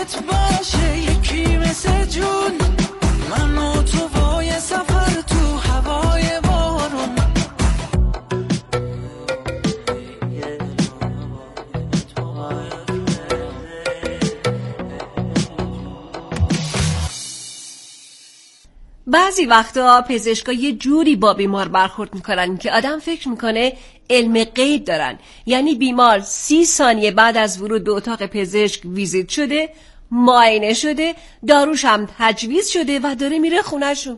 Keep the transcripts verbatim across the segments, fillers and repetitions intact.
یادت باشه یکی مثل جون، من و تو وای سفر تو هوای بارون. بعضی وقتا پزشکا یه جوری با بیمار برخورد میکنن که آدم فکر میکنه علم غیب دارن. یعنی بیمار سی ثانیه بعد از ورود به اتاق پزشک ویزیت شده، معاینه شده، داروش هم تجویز شده و داره میره خونه‌شون.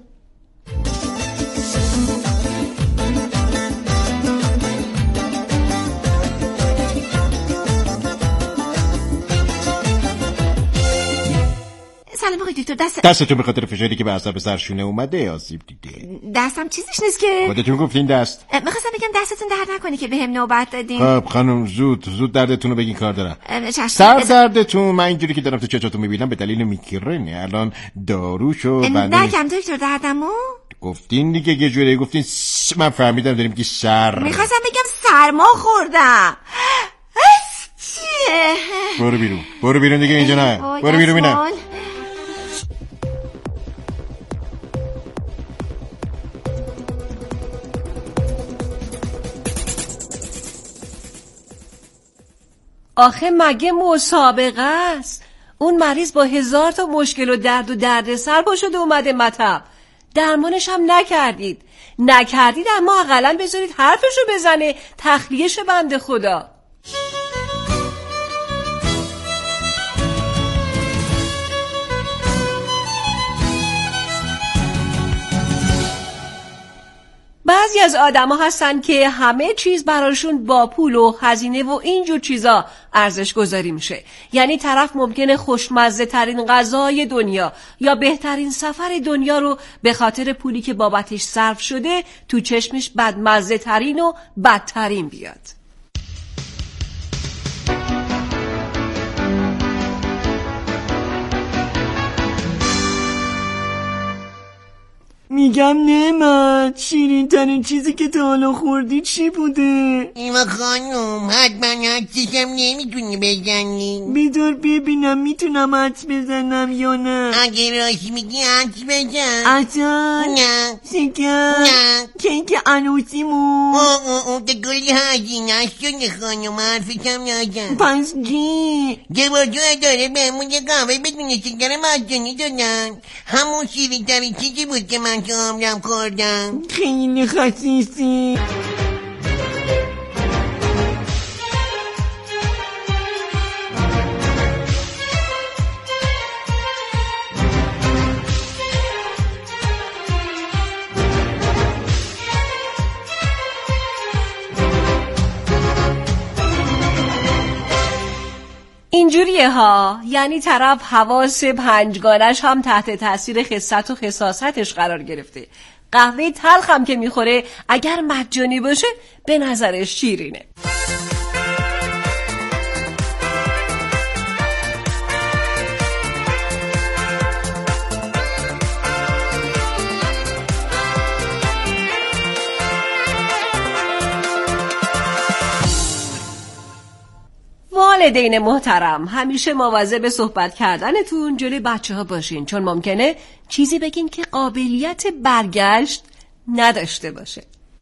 سلام آقای دکتر. دست دستتون به خاطر فشاری که به عصب سرشونه اومده آسیب دیده. دستم چیزیش نیست که. خودتون گفتین دست. میخواستم بگم دستتون درد نکنه که بهم نوبت دادین. خب خانم زود زود دردتون رو بگین، کار دارم. چشم. سر دردتون من اینجوری که دارم تو چشاتون میبینم به دلیل میگرنه. الان داروشو بنده نگم دکتر دردمو گفتین دیگه، یه جوری گفتین س... من فهمیدم داریم که سر. میخواستم بگم سرما خوردم. چیه؟ برو بیرون برو بیرون دیگه اینجا نه. برو بیرون ببینم. آخه مگه مسابقه است؟ اون مریض با هزار تا مشکل و درد و درد سر با شده اومده مطب. درمانش هم نکردید نکردید اما اقلن بذارید حرفشو بزنه، تخلیهش بنده خدا. بعضی از آدم ها هستن که همه چیز براشون با پول و هزینه و اینجور چیزا ارزش گذاری میشه. یعنی طرف ممکنه خوشمزه ترین غذای دنیا یا بهترین سفر دنیا رو به خاطر پولی که بابتش صرف شده تو چشمش بدمزه ترین و بدترین بیاد. میگم نعمت، شیرین ترین چیزی که تا حالا خوردی چی بوده؟ ایما خانم حتما حدسشم نمیتونی بزنی. بیدار ببینم میتونم حدس بزنم یا نه. اگه راست میگی حدس بزن. اصلا؟ نه. شکر؟ نه. کیک عروسیمون؟ اوه اوه اوه ده کلی هزینه شده خانم، حرفشم نزن. پس جی جوازو اداره بهمون یه قهوه بدون شکر مجانی دادن. همون شیرین ترین چیزی بود که من که عمرم خوردم. خیلی خسیسی. اینجوریه ها، یعنی طرف حواس پنجگانش هم تحت تاثیر خست و خساستش قرار گرفته. قهوه تلخ هم که میخوره اگر مجانی باشه به نظرش شیرینه. والدین محترم، همیشه مواظب صحبت کردنتون جلوی بچه ها باشین، چون ممکنه چیزی بگین که قابلیت برگشت نداشته باشه.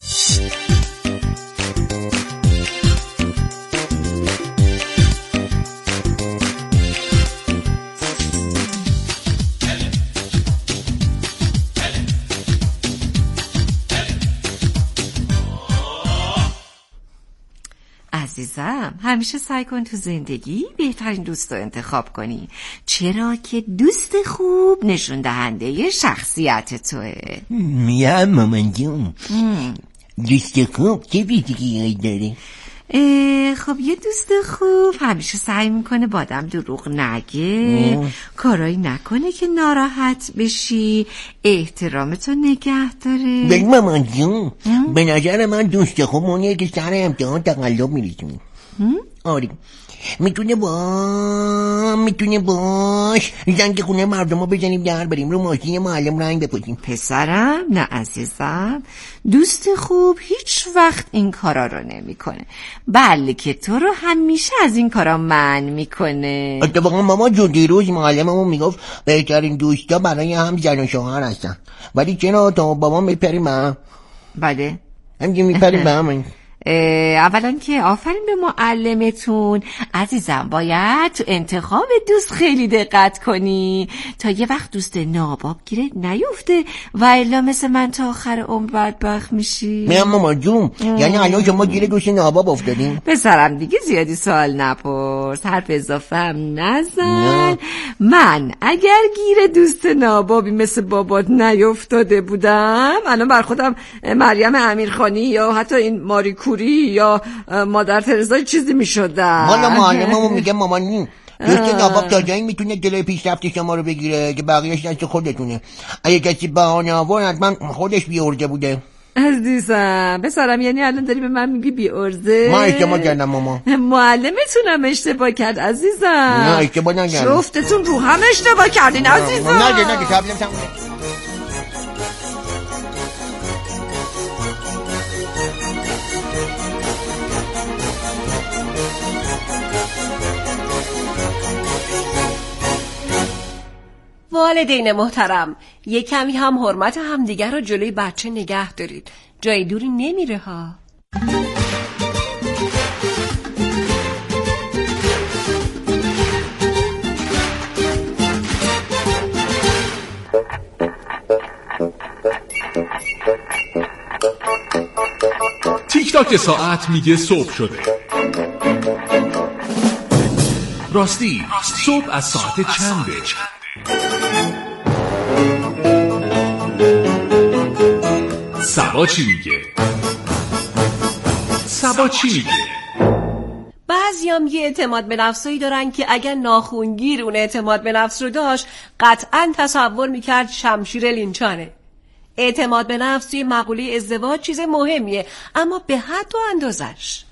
عزیزم همیشه سعی کن تو زندگی بهترین دوست رو انتخاب کنی، چرا که دوست خوب نشون دهنده شخصیت توه. میام مامان جون. دوست خوب چه ویژگی‌هایی داره؟ خب یه دوست خوب همیشه سعی میکنه با آدم دروغ نگه، کارایی نکنه که ناراحت بشی، احترامتو نگه داره. بگم مامان جون، به نظر من دوست خوب مونیه که سر امتحان تقلب میریزونی. آره میتونه با میتونه باش زنگ خونه مردم رو بزنیم در بریم رو ماشین معلم رنگ بپوشیم. پسرم نه عزیزم، دوست خوب هیچ وقت این کارا رو نمیکنه، بلکه تو رو همیشه از این کارا منع میکنه. اتفاقا ماما جون دیروز معلممون میگفت بهترین دوستا برای هم زن و شوهر هستن، ولی چرا تا بابا میپریم هم؟ بله همگی میپریم به هم. اولا که آفرین به معلمتون عزیزم، باید تو انتخاب دوست خیلی دقت کنی تا یه وقت دوست ناباب گیره نیفته و الا مثل من تا آخر عمر بدبخت میشی. میام ماما جون، یعنی الان شما گیره دوست ناباب افتادیم؟ پسرم دیگه زیادی سوال نپرس، حرف اضافه هم نزن. من اگر گیره دوست نابابی مثل بابات نیفتاده بودم الان بر خودم مریم امیرخانی یا حتی این ماری کوری یا مادر ترزا چیزی می شدن. حالا معلممون میگه مامانی دوست ناباب تا جایی میتونه جلوی پیشرفت شما رو بگیره که بقیهش دست خودتونه. اگه کسی بهانه آورد حتما خودش بی‌عرضه بوده. عزیزم پسرم، یعنی الان داری به من میگی بی‌عرضه؟ ما اشتباه کردم ماما. معلمتونم اشتباه کرد عزیزم. نه اشتباه نکردم. جفتتون رو هم اشتباه کردین عزیزم. نگه نگه تبلیم تمومه. والدین محترم، یک کمی هم حرمت همدیگر رو جلوی بچه نگه دارید، جای دوری نمیره ها. تیک تاک ساعت میگه صبح شده. راستی صبح از ساعت چنده؟ سبا چی میگه؟ سبا چی میگه؟ بعضیام یه اعتماد به نفسایی دارن که اگر ناخونگیر اون اعتماد به نفس رو داشت قطعا تصور میکرد شمشیر لینچانه. اعتماد به نفس توی مقوله ازدواج چیز مهمیه، اما به حد و اندازش.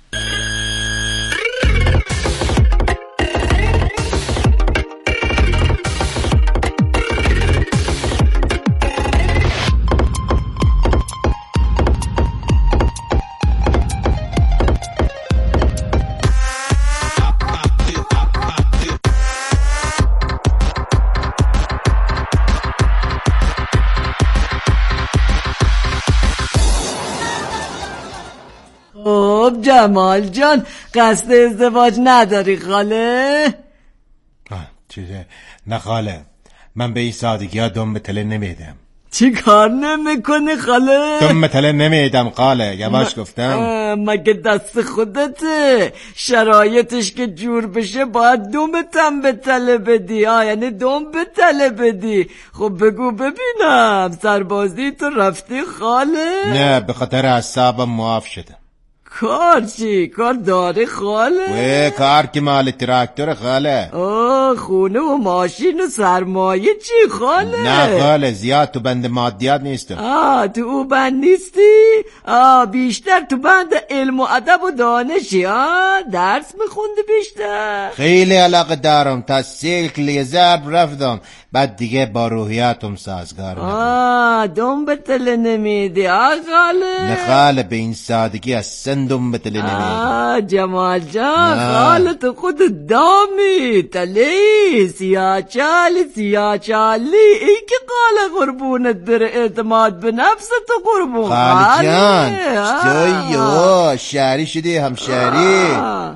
خب جمال جان، قصد ازدواج نداری خاله؟ چیزه نه خاله، من به این سادگی ها دم به تله نمیدم. چی کار نمیکنی خاله؟ دم به تله نمیدم خاله، یواش گفتم. مگه دست خودته؟ شرایطش که جور بشه باید دمتم به تله بدی. آه یعنی دم به تله بدی. خب بگو ببینم سربازی تو رفتی خاله؟ نه به خاطر اعصابم معاف شدم. کار چی؟ کار داری خاله؟ وی کار که مال تراکتور خاله. آه خونه و ماشین و سرمایه چی خاله؟ نه خاله زیاد تو بند مادیات نیستم. آه تو او بند نیستی؟ آه بیشتر تو بند علم و ادب و دانشی. آه درس میخوندی بیشتر؟ خیلی علاقه دارم، تا سیل کلی ضرب رفتم، بعد دیگه با روحیاتم سازگار نبود. آه دم به تله نمیدی آه خاله؟ نه خاله به این سادگی از سندم به تله نمیدی. آه جمال جان خاله تو خود دامی تلی سیاه چالی سیاه چالی ای که خاله قربونت بره اعتماد به نفس تو قربون خاله جان جایو شهری شدی همشهری.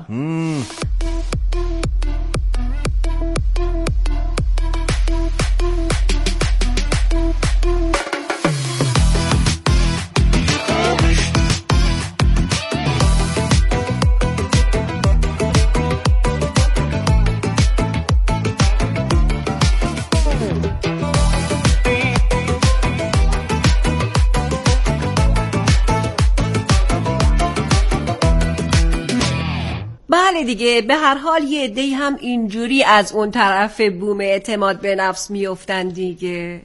بله دیگه، به هر حال یه عده‌ای هم اینجوری از اون طرف بوم اعتماد به نفس میافتن دیگه.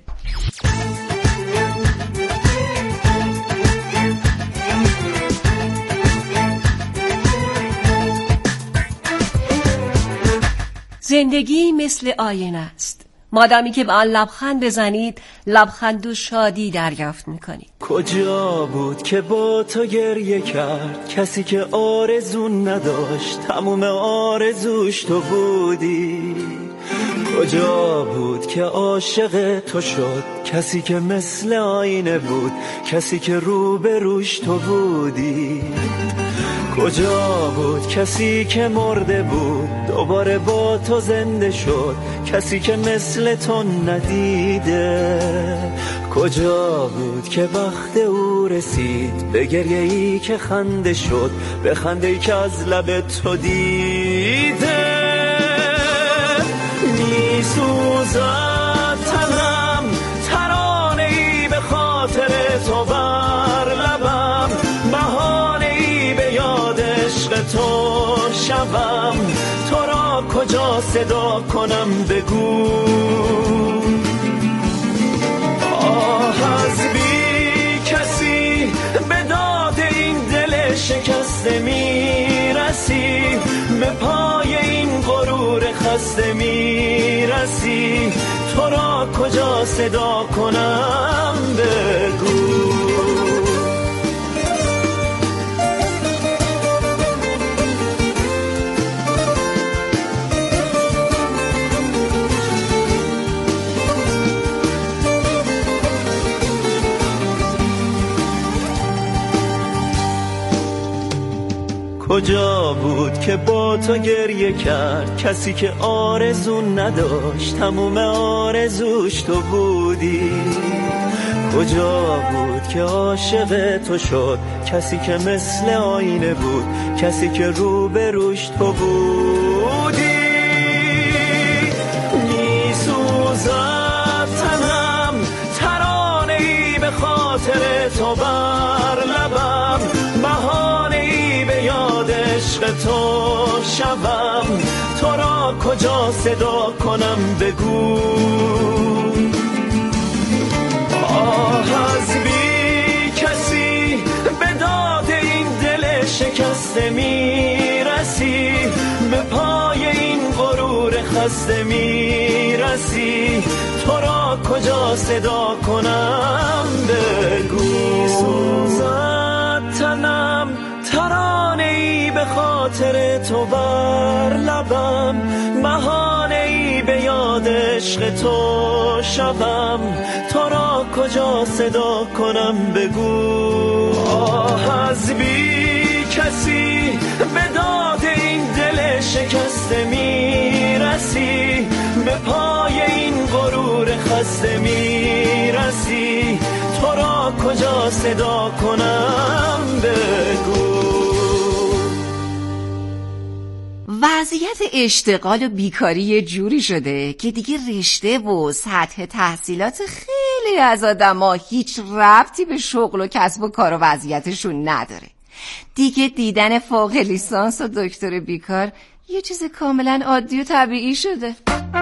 زندگی مثل آینه است. مادامی که به آن لبخند بزنید، لبخند و شادی دریافت میکنید. کجا بود که با تو گریه کرد کسی که آرزو نداشت تموم آرزوش تو بودی؟ کجا بود که عاشق تو شد کسی که مثل آینه بود، کسی که رو به روش تو بودی؟ کجا بود کسی که مرده بود دوباره با تو زنده شد، کسی که مثل تو ندیده؟ کجا بود که وقت او رسید به گریه ای که خنده شد، به خنده ای که از لب تو دیده؟ می سوزد تنم ترانه ای به خاطر تو بر لبم، بهانه ای به یاد عشق تو شبم، تو را کجا صدا کنم بگو؟ آه از بی کسی به داد این دل شکسته می رسی، به پای این غرور خسته می رسی، تو را کجا صدا کنم بگو؟ کجا بود که با تو گریه کرد کسی که آرزو نداشت تموم آرزوش تو بودی؟ کجا بود که عاشق تو شد کسی که مثل آینه بود، کسی که رو به روش تو بودی؟ می سوزد تنم ترانه ای به خاطر تو بر لبم، بهانه ای به یاد عشق تو شبم، تو را کجا صدا کنم بگو؟ آه از بی کسی به داد این دل شکسته می رسی، به پای این غرور خسته می رسی، تو را کجا صدا کنم بگو؟ سوزد تنم ترانه ای به خاطر تو بر لبم، بهانه ای به یاد عشق تو شبم، تو را کجا صدا کنم بگو؟ آه از بی کسی به داد این دل شکسته می رسی، به پای این غرور خسته می رسی، تو را کجا صدا کنم بگو؟ وضعیت اشتغال و بیکاری یه جوری شده که دیگه رشته و سطح تحصیلات خیلی از آدما هیچ ربطی به شغل و کسب و کار و وضعیتشون نداره. دیگه دیدن فوق لیسانس و دکتر بیکار یه چیز کاملا عادی و طبیعی شده.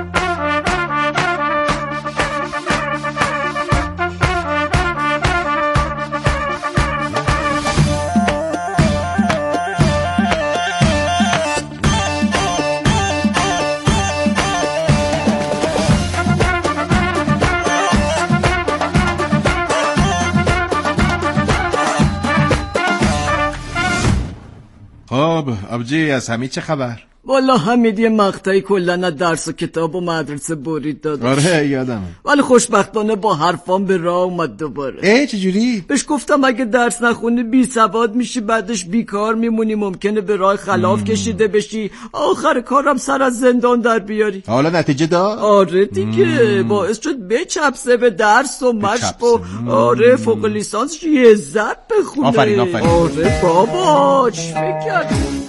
خب ابجی از حمید چه خبر؟ والا حمید یه مقطعی کلن از درس و کتاب و مدرسه برید داد. آره یادمه. ولی خوشبختانه با حرفان به راه اومد دوباره. اه چجوری؟ بهش گفتم اگه درس نخونی بی سواد میشی، بعدش بیکار میمونی، ممکنه به راه خلاف کشیده بشی، آخر کارم سر از زندان در بیاری. حالا نتیجه داد؟ آره دیگه باعث شد بچپسه به درس و مشق و آره فوق لیسانسش یه عزت بخونه. آفرین آفرین. آره بابا چی فکر کردی؟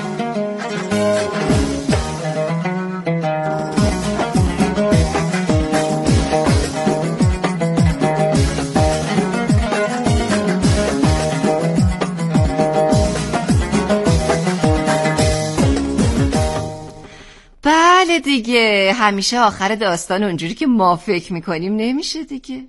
بله دیگه همیشه آخر داستان اونجوری که ما فکر میکنیم نمیشه دیگه.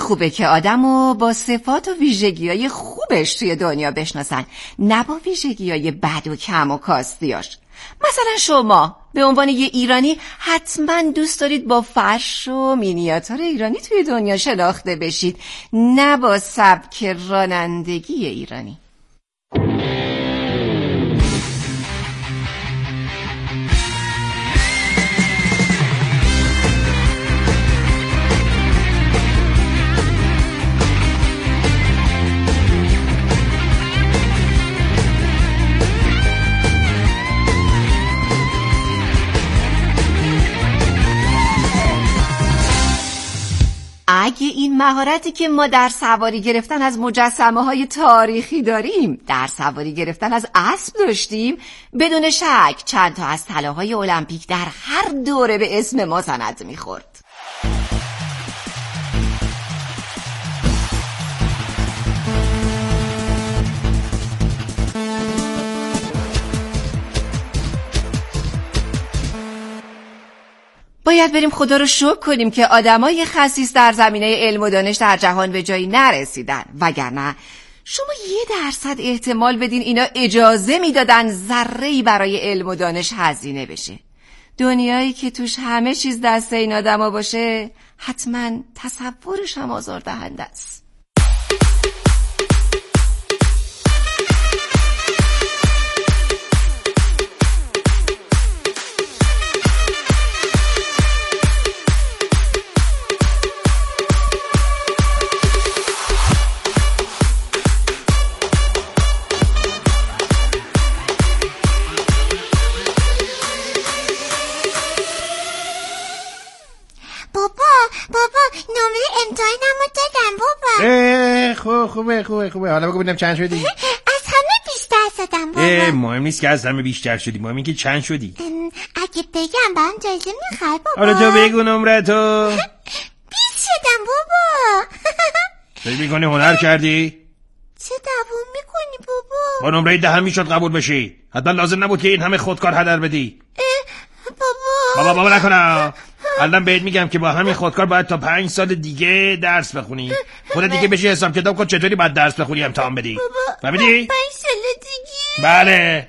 خوبه که آدمو با صفات و ویژگی‌های خوبش توی دنیا بشناسن، نه با ویژگی‌های بد و کم و کاستیاش. مثلا شما به عنوان یه ایرانی حتما دوست دارید با فرش و مینیاتور ایرانی توی دنیا شناخته بشید، نه با سبک رانندگی ایرانی. اگه این مهارتی که ما در سواری گرفتن از مجسمه های تاریخی داریم، در سواری گرفتن از اسب داشتیم، بدون شک چند تا از طلاهای المپیک در هر دوره به اسم ما سند میخورد. باید بریم خدا رو شکر کنیم که آدمای خسیس در زمینه علم و دانش در جهان به جایی نرسیدن، وگرنه شما یه درصد احتمال بدین اینا اجازه میدادن ذره‌ای برای علم و دانش هزینه بشه. دنیایی که توش همه چیز دست این آدما باشه حتما تصورش هم آزاردهنده است. خوب خوبه خوبه خوبه حالا بگو ببینم چند شدی؟ از همه بیشتر شدم بابا. مهم نیست که از همه بیشتر شدی، مهم این که چند شدی. اگه بگم برام جایزه میخوای بابا؟ حالا تو بگو نمرتو. بیست شدم بابا. فکر میکنی هنر کردی؟ چه دوام میکنی بابا؟ با نمره ده میشد قبول بشی، حتما لازم نبود که این همه خودکار هدر بدی. بابا بابا بابا نکنم. الان بهت میگم که با همین خودکار باید تا پنج سال دیگه درس بخونی. خودت دیگه بشی حساب کتاب کن چطوری باید درس بخونی امتحان بدی. فهمیدی؟ پنج سال دیگه؟ بله.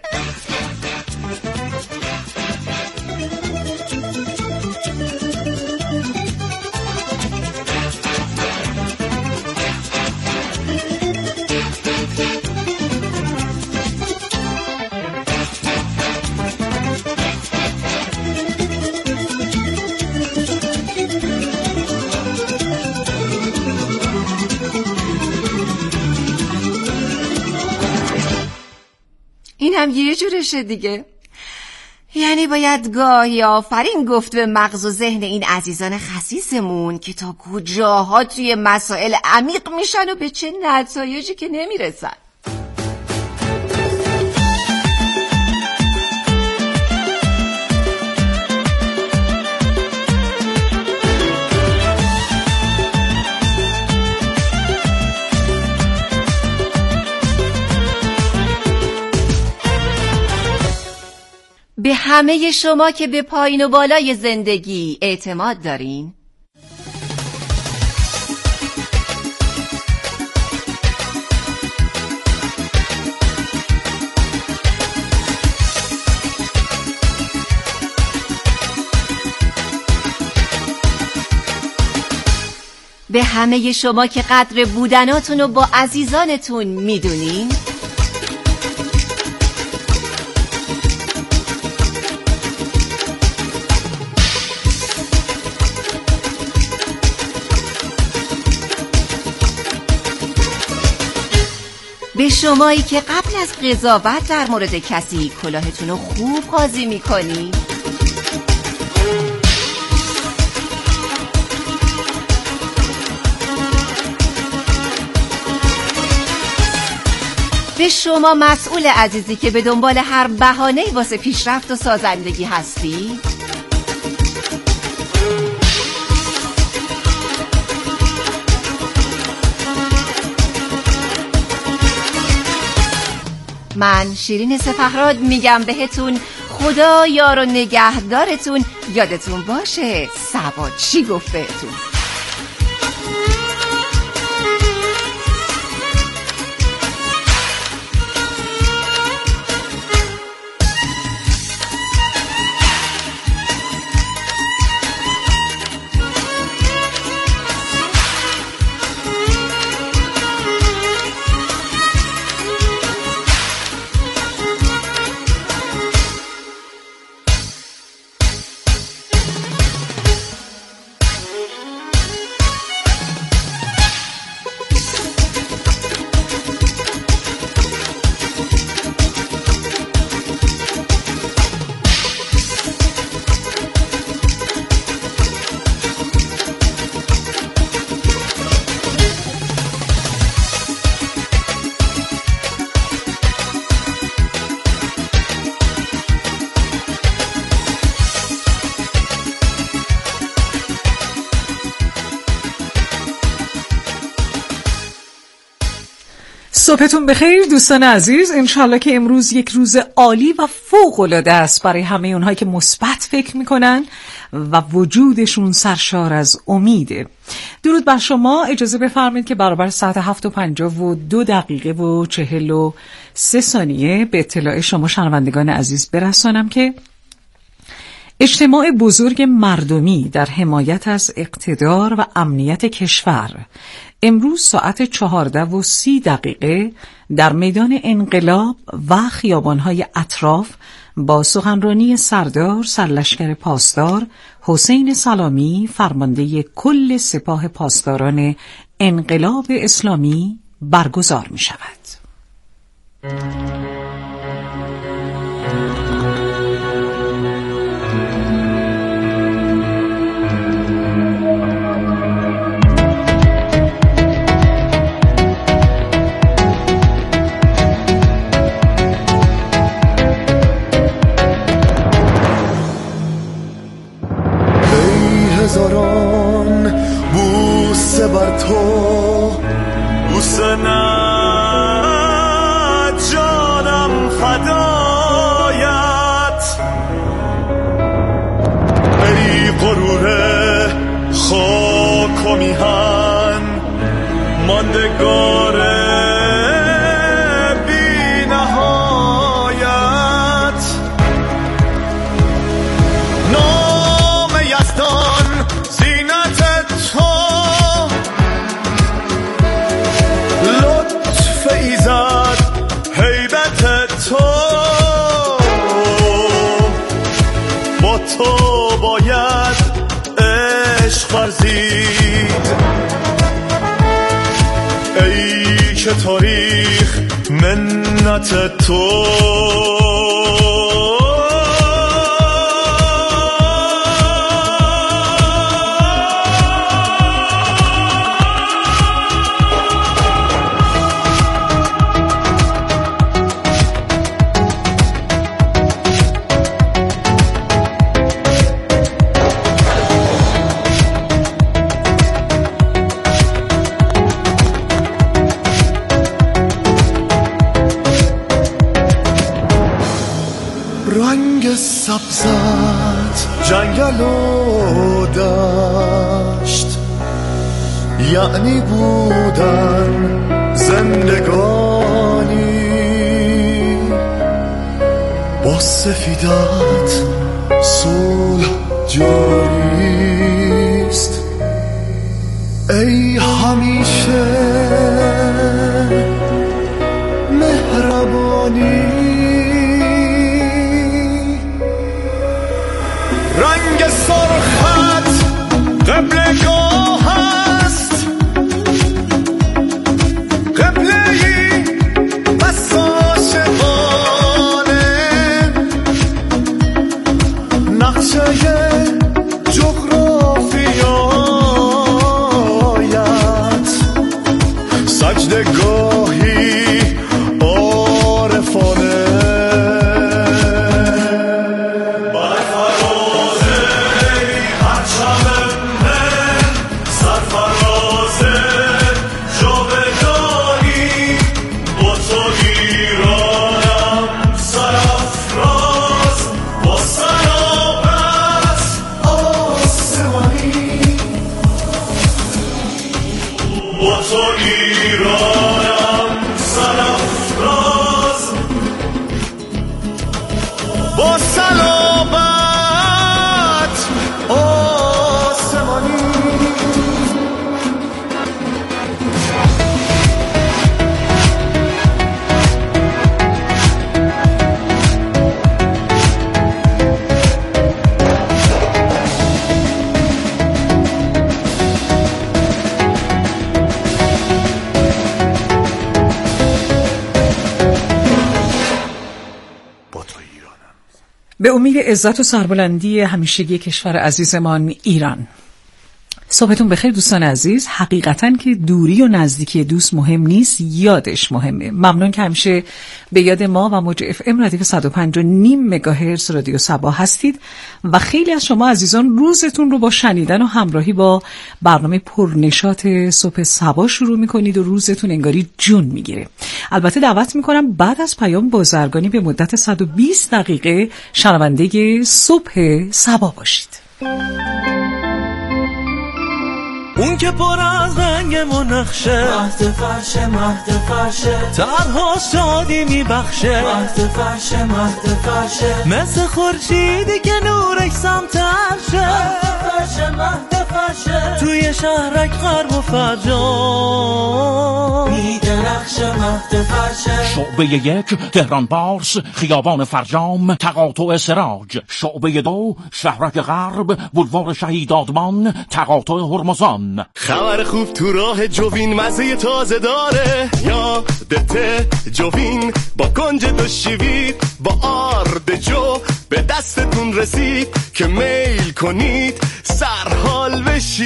این هم یه جورشه دیگه. یعنی باید گاهی آفرین گفت به مغز و ذهن این عزیزان خسیسمون که تا کجاها توی مسائل عمیق میشن و به چه نتایجی که نمیرسن. به همه شما که به پایین و بالای زندگی اعتماد دارین، به همه شما که قدر بودناتون رو با عزیزانتون میدونین، به شمایی که قبل از قضاوت در مورد کسی کلاهتون رو خوب قاضی میکنی، به شما مسئول عزیزی که به دنبال هر بهانه‌ای واسه پیشرفت و سازندگی هستی، من شیرین سپهراد میگم بهتون خدا یار و نگهدارتون. یادتون باشه سبا چی گفت بهتون. صبحتون بخیر دوستان عزیز. انشالله که امروز یک روز عالی و فوق‌العاده است برای همه اونهایی که مثبت فکر میکنن و وجودشون سرشار از امیده. درود بر شما. اجازه بفرمایید که برابر ساعت هفت و پنجاه و دو دقیقه و چهل و سه ثانیه به اطلاع شما شنوندگان عزیز برسانم که اجتماع بزرگ مردمی در حمایت از اقتدار و امنیت کشور امروز ساعت چهارده و سی دقیقه در میدان انقلاب و خیابانهای اطراف با سخنرانی سردار سرلشکر پاسدار حسین سلامی فرمانده کل سپاه پاسداران انقلاب اسلامی برگزار می شود. هزاران بوسه بر تو، بوسه نه جانم فدایت، ای غرور خاک و میهن ماندگار بی نهایت، نام یزدان زینت تو، لطف ایزد هیبت تو، با تو باید عشق ورزید، ای که تاریخ منت تو. رنگ سبزت جنگل و دشت، یعنی بودن زندگانی، با سفیدت صلح جاریست، ای همیشه مهربانی، رنگ سرخت قبلگاه است، قبله‌ای بس عاشقانه، نقشه جغرافیایت، سجدگاهی عارفانه، با سلامت آسمانی. به امید عزت و سربلندی همیشگی کشور عزیزمان ایران. صبحتون بخیر دوستان عزیز. حقیقتاً که دوری و نزدیکی دوست مهم نیست، یادش مهمه. ممنون که همیشه به یاد ما و موج اف ام ردیف صد و پنج و نیم مگاهرتز رادیو صبا هستید و خیلی از شما عزیزان روزتون رو با شنیدن و همراهی با برنامه پرنشاط صبح صبا شروع میکنید و روزتون انگاری جون میگیره. البته دعوت میکنم بعد از پیام بازرگانی به مدت صد و بیست دقیقه شنونده صبح صبا باشید. اون که پر از رنگ و نقشه، مهد فرشه مهد فرشه، ترها شادی میبخشه، مهد فرشه مهد فرشه، مثل خورشیدی که نورش سمترشه، مهد فرشه مهد فرشه، توی شهرک غرب و فرجام میدرخشه، مهد فرشه. شعبه یک تهران پارس خیابان فرجام تقاطع سراج. شعبه دو شهرک غرب بولوار شهید آدمان تقاطع هرمزان. خبر خوب تو راه جوین مزه تازه داره، یادته جوین با کنج دو شیوید با آرد جو به دستتون رسید که میل کنید سرحال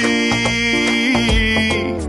بشید.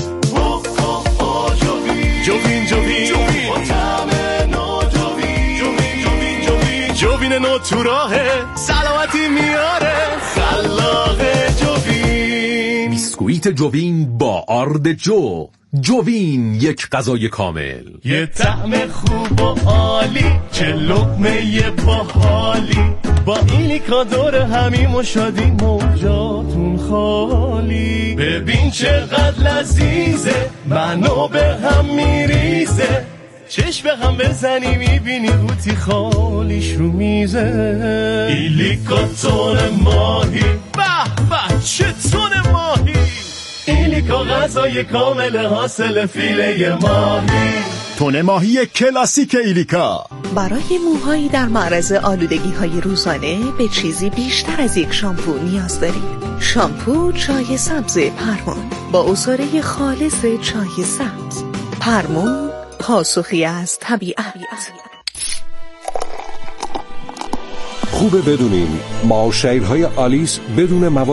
جوین جوین جوین با طعم نو جوین جوین جوین جوین جوین نو تو راهه سلامتی میاره خلاقه جوین. بیسکویت جوین با آرد جو. جوین یک غذای کامل، یه طعم خوب و عالی چه لقمه باحالی با ایلیکا دور همیم و شادی موجاتون خالی. ببین چقدر لذیذه منو به هم میریزه، چشم به هم بزنی میبینی قوطی خالیش رو میزه. ایلیکا تون ماهی به به چه تون ماهی، ایلیکا غذای کامل حاصل فیله ماهی. تون ماهی کلاسیک ایلیکا. برای موهایی در معرض آلودگی‌های روزانه به چیزی بیشتر از یک شامپو نیاز دارید. شامپو چای سبز پرمون با عصاره خالص چای سبز. پرمون پاسخی از طبیعت. خوبه بدونین ماوشیرهای آلیس بدون مواد